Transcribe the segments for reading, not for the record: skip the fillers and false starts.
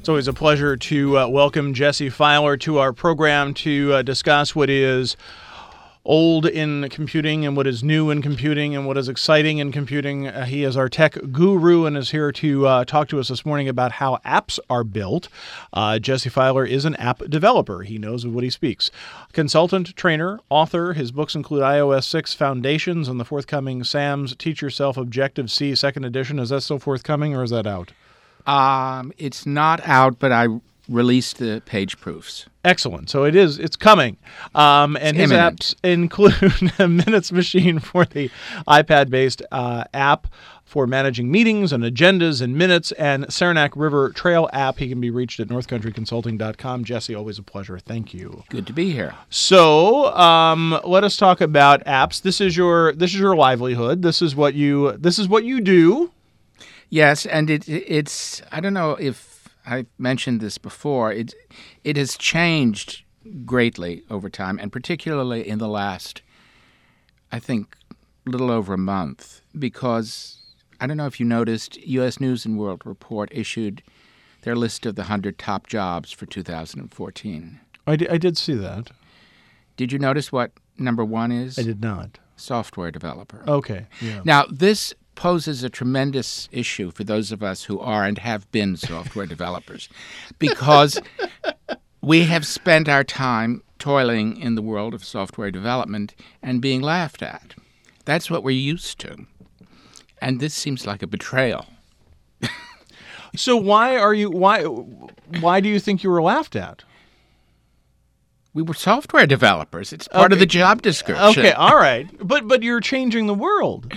It's always a pleasure to welcome Jesse Filer to our program to discuss what is old in computing and what is new in computing and what is exciting in computing. He is our tech guru and is here to talk to us this morning about how apps are built. Jesse Filer is an app developer. He knows what he speaks. Consultant, trainer, author. His books include iOS 6 Foundations and the forthcoming Sam's Teach Yourself Objective-C 2nd edition. Is that still forthcoming or is that out? It's not out, but I released the page proofs. Excellent. So it's coming. And his apps include a Minutes Machine for the iPad-based app for managing meetings and agendas and minutes, and Saranac River Trail app. He can be reached at northcountryconsulting.com. Jesse, always a pleasure. Thank you. Good to be here. So let us talk about apps. This is your livelihood. This is what you do. Yes, and it's I don't know if I've mentioned this before. It has changed greatly over time, and particularly in the last, I think, little over a month, because I don't know if you noticed, U.S. News and World Report issued their list of the 100 top jobs for 2014. I did see that. Did you notice what number one is? I did not. Software developer. Okay. Yeah. Now, this poses a tremendous issue for those of us who are and have been software developers, because we have spent our time toiling in the world of software development and being laughed at. That's what we're used to. And this seems like a betrayal. So why do you think you were laughed at? We were software developers. It's part of the job description. Okay, all right. But you're changing the world.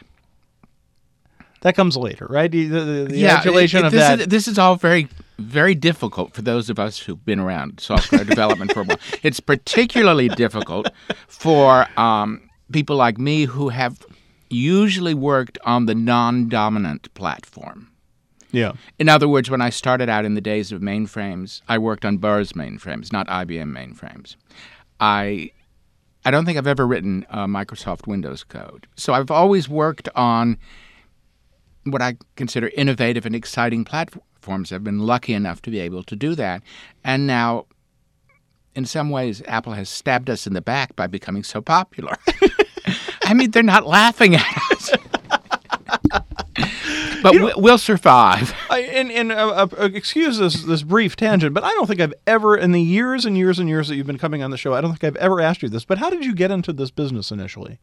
That comes later, right? The adulation of that. This is all very, very difficult for those of us who've been around software development for a while. It's particularly difficult for people like me who have usually worked on the non-dominant platform. Yeah. In other words, when I started out in the days of mainframes, I worked on Buzz mainframes, not IBM mainframes. I don't think I've ever written Microsoft Windows code. So I've always worked on what I consider innovative and exciting platforms. I've been lucky enough to be able to do that. And now, in some ways, Apple has stabbed us in the back by becoming so popular. I mean, they're not laughing at us. But we'll survive. Excuse this brief tangent, but I don't think I've ever, in the years and years and years that you've been coming on the show, I don't think I've ever asked you this, but how did you get into this business initially?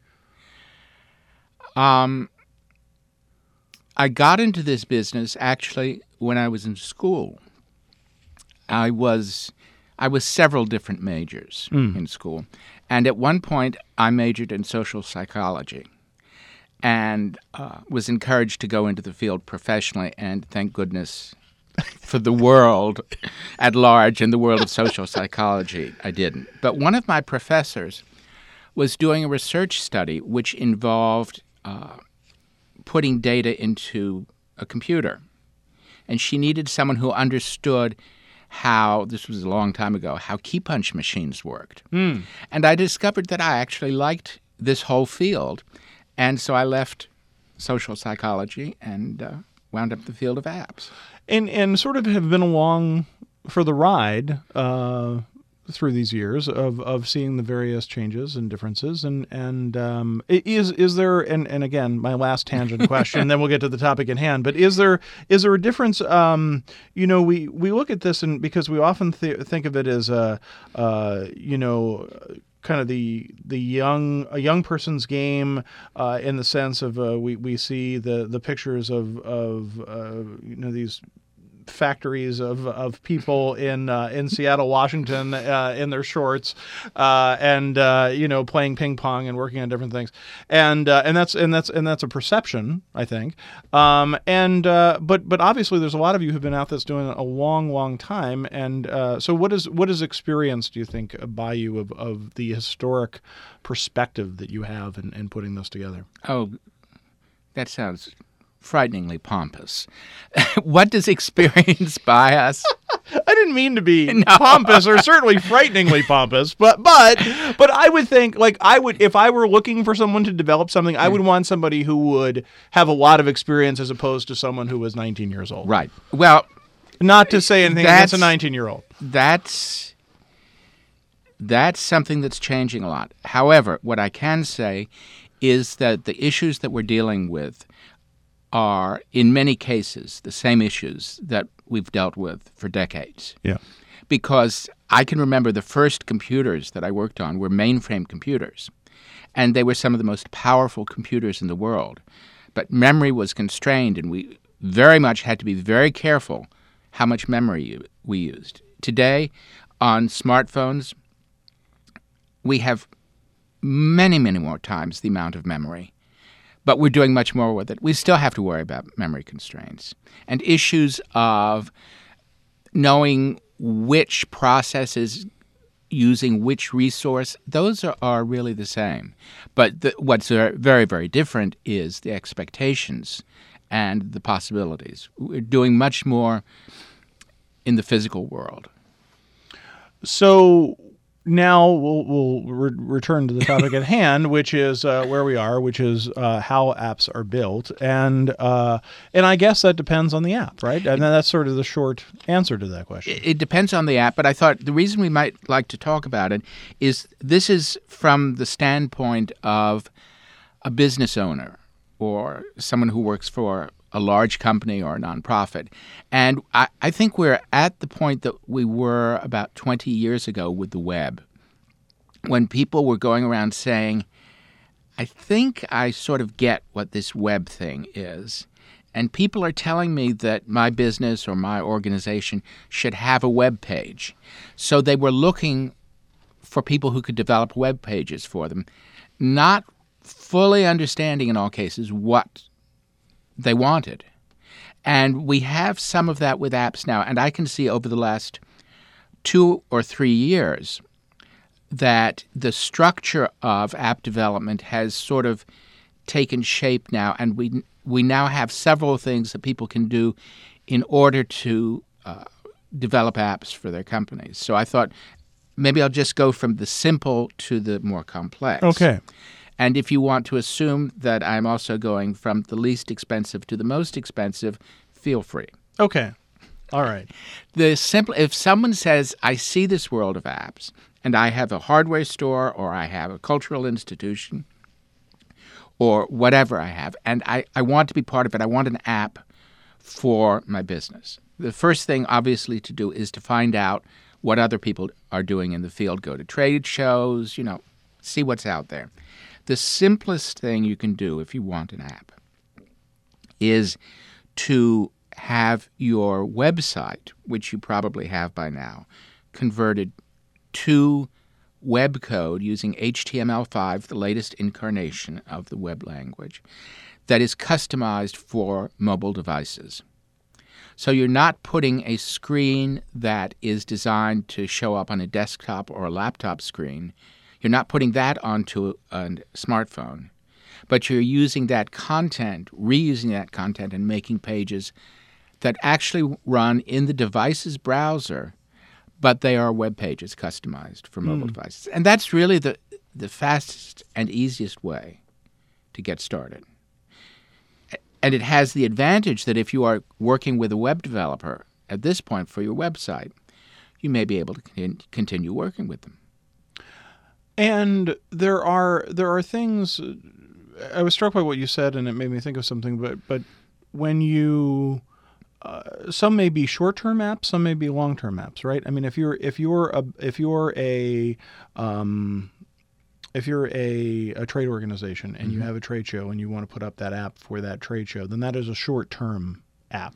I got into this business actually when I was in school. I was several different majors in school, and at one point I majored in social psychology, and was encouraged to go into the field professionally. And thank goodness for the world at large and the world of social psychology, I didn't. But one of my professors was doing a research study which involved putting data into a computer. And she needed someone who understood how, this was a long time ago, how key punch machines worked. And I discovered that I actually liked this whole field. And so I left social psychology and wound up in the field of apps. And sort of have been along for the ride through these years of seeing the various changes and differences, and is there, and again, my last tangent question, and then we'll get to the topic at hand, but is there a difference? We look at this, and because we often think of it as kind of the young person's game, in the sense of we see the pictures of these factories of people in Seattle, Washington, in their shorts, and playing ping pong and working on different things, and that's a perception, I think, but obviously there's a lot of you who've been out this doing a long time, and so what is experience, do you think, by you of the historic perspective that you have in putting this together? Oh, that sounds frighteningly pompous. What does experience buy us? I didn't mean to be pompous, or certainly frighteningly pompous, but I would think, if I were looking for someone to develop something, I would want somebody who would have a lot of experience as opposed to someone who was 19 years old. Right. Well, Not to say anything against a 19-year-old. That's something that's changing a lot. However, what I can say is that the issues that we're dealing with are, in many cases, the same issues that we've dealt with for decades. Yeah. Because I can remember the first computers that I worked on were mainframe computers, and they were some of the most powerful computers in the world. But memory was constrained, and we very much had to be very careful how much memory we used. Today, on smartphones, we have many, many more times the amount of memory, but we're doing much more with it. We still have to worry about memory constraints and issues of knowing which process is using which resource. Those are really the same. But what's very, very different is the expectations and the possibilities. We're doing much more in the physical world. So now we'll return to the topic at hand, which is where we are, which is how apps are built, and I guess that depends on the app, right? And that's sort of the short answer to that question. It depends on the app, but I thought the reason we might like to talk about it is this is from the standpoint of a business owner or someone who works for a large company or a nonprofit. And I think we're at the point that we were about 20 years ago with the web, when people were going around saying, I think I sort of get what this web thing is. And people are telling me that my business or my organization should have a web page. So they were looking for people who could develop web pages for them, not fully understanding in all cases what they wanted. And we have some of that with apps now. And I can see over the last 2 or 3 years that the structure of app development has sort of taken shape now. And we now have several things that people can do in order to develop apps for their companies. So I thought maybe I'll just go from the simple to the more complex. Okay. And if you want to assume that I'm also going from the least expensive to the most expensive, feel free. Okay. All right. If someone says, I see this world of apps, and I have a hardware store or I have a cultural institution or whatever I have, and I want to be part of it, I want an app for my business. The first thing, obviously, to do is to find out what other people are doing in the field. Go to trade shows, see what's out there. The simplest thing you can do if you want an app is to have your website, which you probably have by now, converted to web code using HTML5, the latest incarnation of the web language, that is customized for mobile devices. So you're not putting a screen that is designed to show up on a desktop or a laptop screen. You're not putting that onto a smartphone, but you're using that content, reusing that content, and making pages that actually run in the device's browser, but they are web pages customized for mobile devices. And that's really the fastest and easiest way to get started. And it has the advantage that if you are working with a web developer at this point for your website, you may be able to continue working with them. And there are things. I was struck by what you said, and it made me think of something. But when you, some may be short-term apps, some may be long-term apps, right? I mean, if you're a trade organization and you have a trade show and you want to put up that app for that trade show, then that is a short-term app.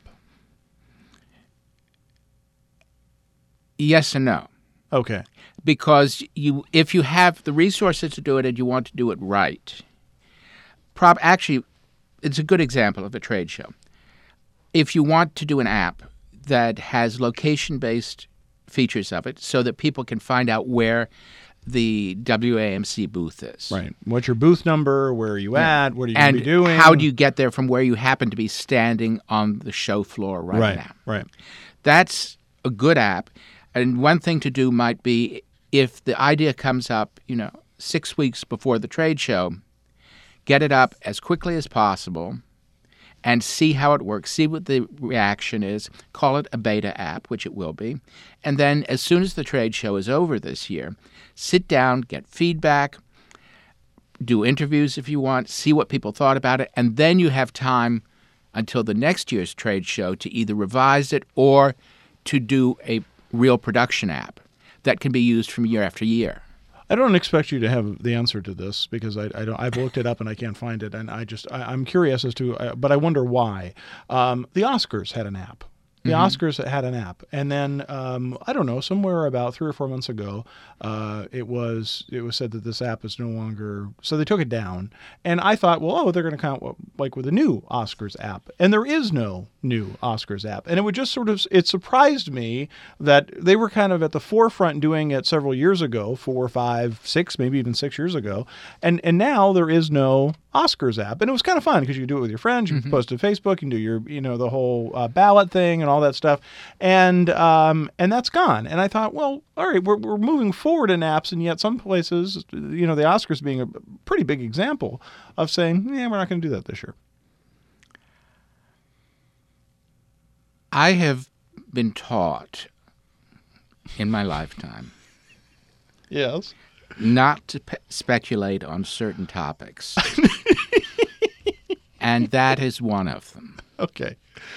Yes and no. Okay. Because if you have the resources to do it and you want to do it right, actually, it's a good example of a trade show. If you want to do an app that has location-based features of it so that people can find out where the WAMC booth is. Right. What's your booth number? Where are you at? What are you going to be doing? And how do you get there from where you happen to be standing on the show floor right now? Right. That's a good app. And one thing to do might be, if the idea comes up, 6 weeks before the trade show, get it up as quickly as possible and see how it works, see what the reaction is, call it a beta app, which it will be, and then as soon as the trade show is over this year, sit down, get feedback, do interviews if you want, see what people thought about it, and then you have time until the next year's trade show to either revise it or to do a real production app that can be used from year after year. I don't expect you to have the answer to this because I don't. I've looked it up and I can't find it, and I'm curious as to, but I wonder why. The Oscars had an app. The Oscars had an app, and then I don't know, somewhere about 3 or 4 months ago, it was said that this app is no longer. So they took it down, and I thought, well, they're going to count like with a new Oscars app, and there is no new Oscars app, and it would just it surprised me that they were kind of at the forefront doing it several years ago, 4, 5, 6, maybe even 6 years ago, and now there is no Oscars app, and it was kind of fun because you could do it with your friends, you can post to Facebook, you can do your the whole ballot thing and all that stuff, and that's gone. And I thought, well, all right, we're moving forward in apps, and yet some places, the Oscars being a pretty big example of saying, we're not going to do that this year. I have been taught in my lifetime, yes, not to speculate on certain topics, and that is one of them. Okay,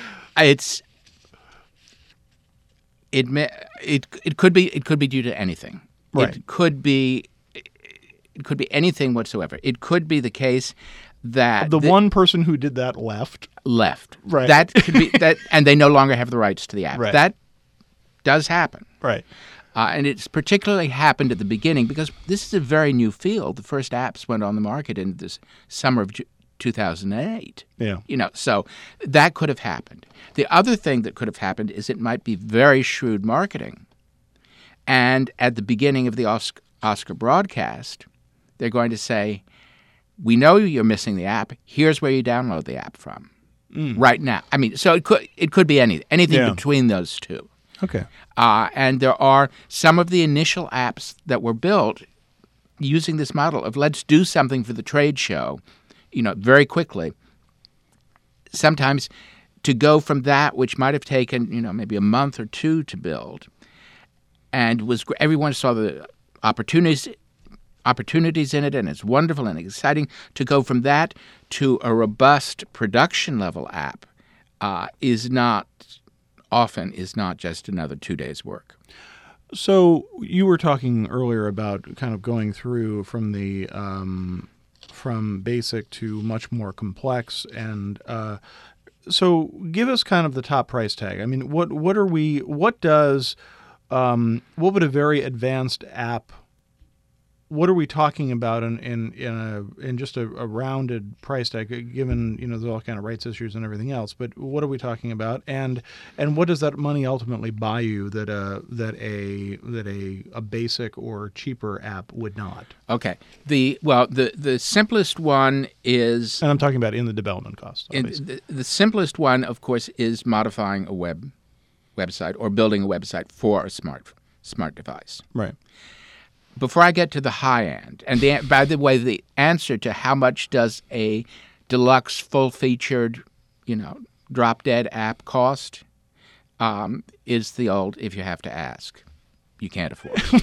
It could be due to anything. Right. It could be anything whatsoever. It could be the case that the one person who did that left. Right. That could be that, and they no longer have the rights to the app. Right. That does happen. Right. And it's particularly happened at the beginning because this is a very new field. The first apps went on the market in this summer of 2008. Yeah. So that could have happened. The other thing that could have happened is it might be very shrewd marketing. And at the beginning of the Oscar broadcast, they're going to say, we know you're missing the app. Here's where you download the app from right now. I mean, so it could be anything between those two. Okay. And there are some of the initial apps that were built using this model of let's do something for the trade show, very quickly. Sometimes to go from that, which might have taken, maybe a month or two to build, and everyone saw the opportunities in it, and it's wonderful and exciting, to go from that to a robust production level app is not just another 2 days' work. So you were talking earlier about kind of going through from the from basic to much more complex, and so give us kind of the top price tag. I mean, what would a very advanced app? What are we talking about in just a rounded price tag, given there's all kind of rights issues and everything else? But what are we talking about, and what does that money ultimately buy you that a basic or cheaper app would not? Okay, the simplest one is, and I'm talking about in the development costs. The simplest one, of course, is modifying a website or building a website for a smart device. Right. Before I get to the high end, and by the way, the answer to how much does a deluxe, full-featured, drop-dead app cost is the old, if you have to ask, you can't afford it.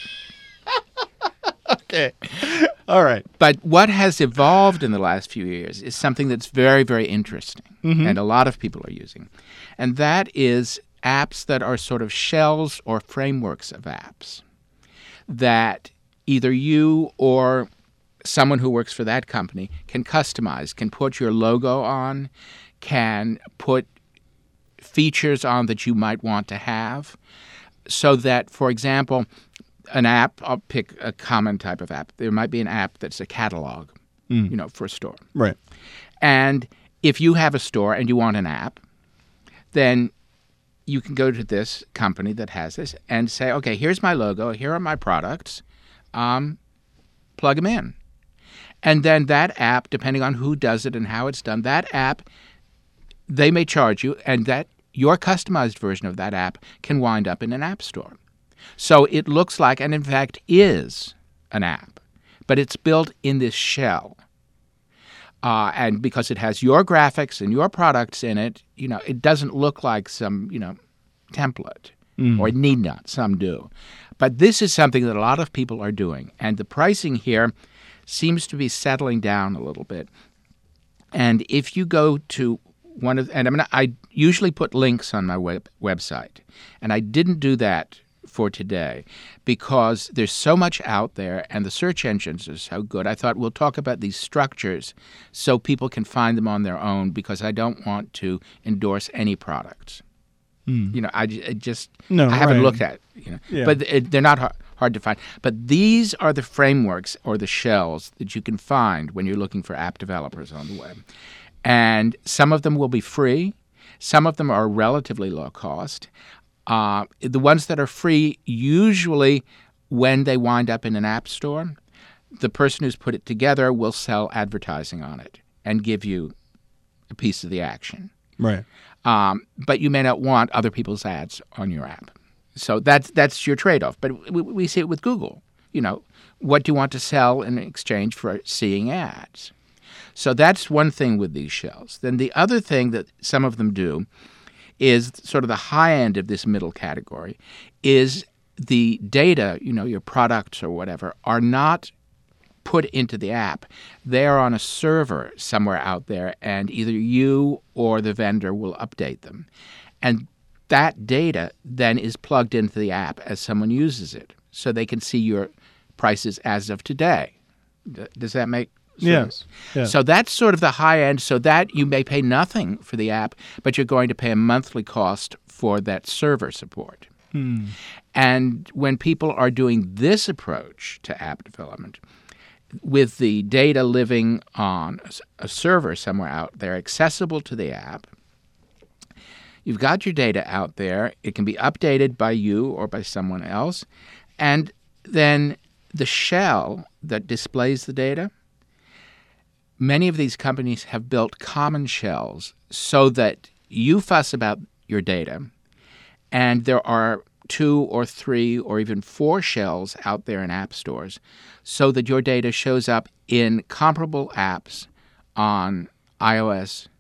Okay. All right. But what has evolved in the last few years is something that's very, very interesting, and a lot of people are using, and that is apps that are sort of shells or frameworks of apps that either you or someone who works for that company can customize, can put your logo on, can put features on that you might want to have, so that, for example, an app, I'll pick a common type of app. There might be an app that's a catalog, for a store. Right. And if you have a store and you want an app, then you can go to this company that has this and say, okay, here's my logo, here are my products, plug them in. And then that app, depending on who does it and how it's done, that app, they may charge you, and that your customized version of that app can wind up in an app store. So it looks like, and in fact is, an app, but it's built in this shell. And because it has your graphics and your products in it, it doesn't look like some, template, or it need not. Some do. But this is something that a lot of people are doing. And the pricing here seems to be settling down a little bit. And if you go to I usually put links on my website, and I didn't do that for today because there's so much out there and the search engines are so good. I thought we'll talk about these structures so people can find them on their own, because I don't want to endorse any products. I haven't looked at it, Yeah. But they're not hard to find. But these are the frameworks or the shells that you can find when you're looking for app developers on the web. And some of them will be free. Some of them are relatively low cost. The ones that are free, usually when they wind up in an app store, the person who's put it together will sell advertising on it and give you a piece of the action. Right. But you may not want other people's ads on your app. So that's your trade-off. But we see it with Google. What do you want to sell in exchange for seeing ads? So that's one thing with these shells. Then the other thing that some of them do is sort of the high end of this middle category is the data, your products or whatever, are not put into the app. They are on a server somewhere out there, and either you or the vendor will update them. And that data then is plugged into the app as someone uses it, so they can see your prices as of today. Does that make sense? Yes. So that's sort of the high end, so that you may pay nothing for the app, but you're going to pay a monthly cost for that server support. And when people are doing this approach to app development, with the data living on a server somewhere out there, accessible to the app, you've got your data out there. It can be updated by you or by someone else. And then the shell that displays the data, many of these companies have built common shells so that you fuss about your data, and there are 2 or 3 or even 4 shells out there in app stores so that your data shows up in comparable apps on iOS,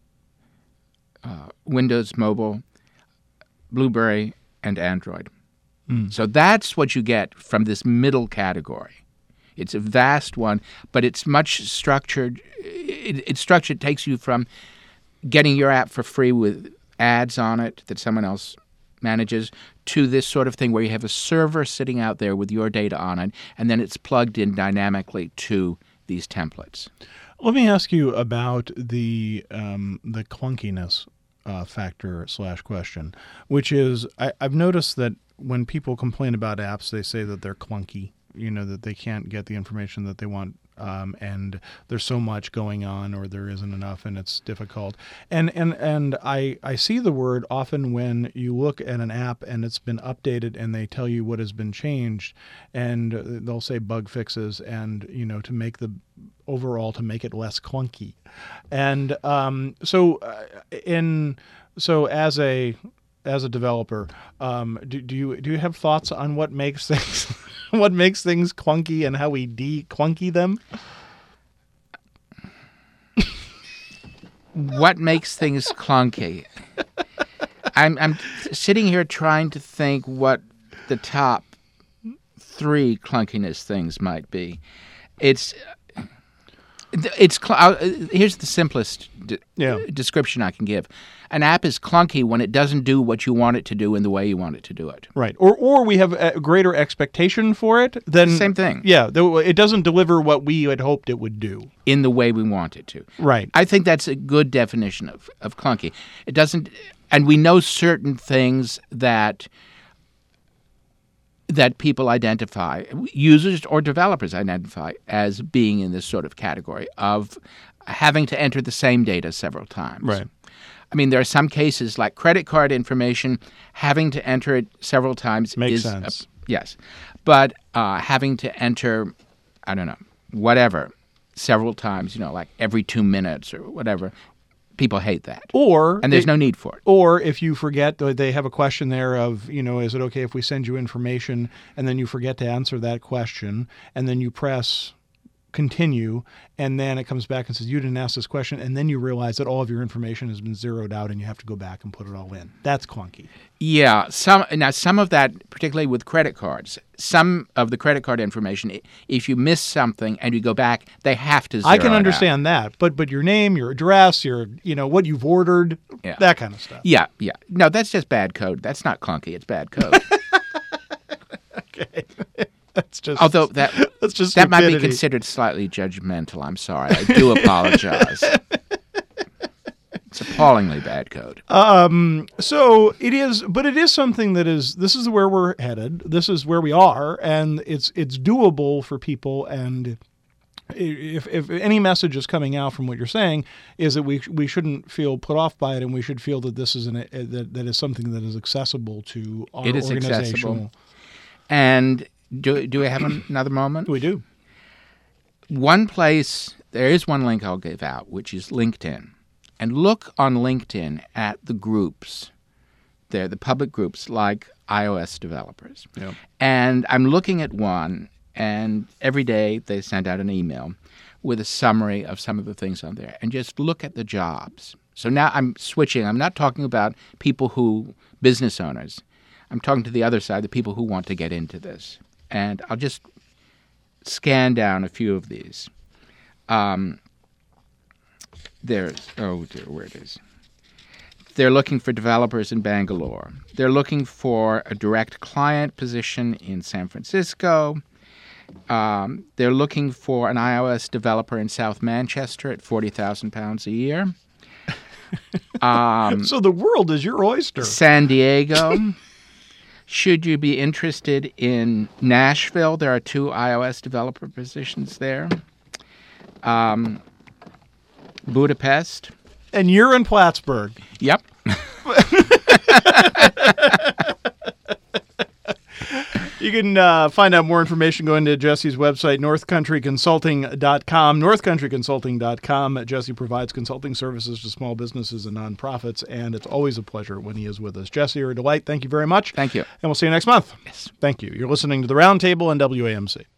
Windows Mobile, BlueBerry, and Android. So that's what you get from this middle category. It's a vast one, but it's much structured. It's structured. It takes you from getting your app for free with ads on it that someone else manages to this sort of thing where you have a server sitting out there with your data on it, and then it's plugged in dynamically to these templates. Let me ask you about the clunkiness factor / question, which is I've noticed that when people complain about apps, they say that they're clunky, that they can't get the information that they want, and there's so much going on, or there isn't enough, and it's difficult. And I see the word often when you look at an app and it's been updated and they tell you what has been changed, and they'll say bug fixes, and to make the overall to make it less clunky. And so as a developer, do you have thoughts on what makes things clunky and how we de-clunky them? What makes things clunky? I'm sitting here trying to think what the top 3 clunkiness things might be. Here's the simplest description I can give. An app is clunky when it doesn't do what you want it to do in the way you want it to do it. Right. Or we have a greater expectation for it than... Same thing. Yeah. It doesn't deliver what we had hoped it would do. In the way we want it to. Right. I think that's a good definition of clunky. It doesn't... And we know certain things that people identify, users or developers identify as being in this sort of category of having to enter the same data several times. Right. I mean, there are some cases like credit card information, having to enter it several times makes sense. Yes. But having to enter, I don't know, whatever, several times, like every 2 minutes or whatever, people hate that. And there's no need for it. Or if you forget, they have a question there of, is it okay if we send you information, and then you forget to answer that question, and then you press continue, and then it comes back and says, you didn't ask this question, and then you realize that all of your information has been zeroed out and you have to go back and put it all in. That's clunky. Yeah. Some of that, particularly with credit cards, some of the credit card information, if you miss something and you go back, they have to zero I can it understand that, but your name, your address, your what you've ordered, that kind of stuff. Yeah. No, that's just bad code. That's not clunky. It's bad code. Okay. That's just, although that might be considered slightly judgmental. I'm sorry. I do apologize. It's appallingly bad code. So it is, but it is something that is. This is where we're headed. This is where we are, and it's doable for people. And if any message is coming out from what you're saying, is that we shouldn't feel put off by it, and we should feel that this is that is something that is accessible to our organization. It is accessible. And do we have another moment? We do. There is one link I'll give out, which is LinkedIn. And look on LinkedIn at the groups. They're the public groups like iOS developers. Yep. And I'm looking at one, and every day they send out an email with a summary of some of the things on there. And just look at the jobs. So now I'm switching. I'm not talking about business owners. I'm talking to the other side, the people who want to get into this. And I'll just scan down a few of these. Where it is. They're looking for developers in Bangalore. They're looking for a direct client position in San Francisco. They're looking for an iOS developer in South Manchester at £40,000 a year. So the world is your oyster. San Diego. Should you be interested in Nashville, there are 2 iOS developer positions there. Budapest. And you're in Plattsburgh. Yep. You can find out more information going to Jesse's website, northcountryconsulting.com, northcountryconsulting.com. Jesse provides consulting services to small businesses and nonprofits, and it's always a pleasure when he is with us. Jesse, you're a delight. Thank you very much. Thank you. And we'll see you next month. Yes. Thank you. You're listening to The Roundtable on WAMC.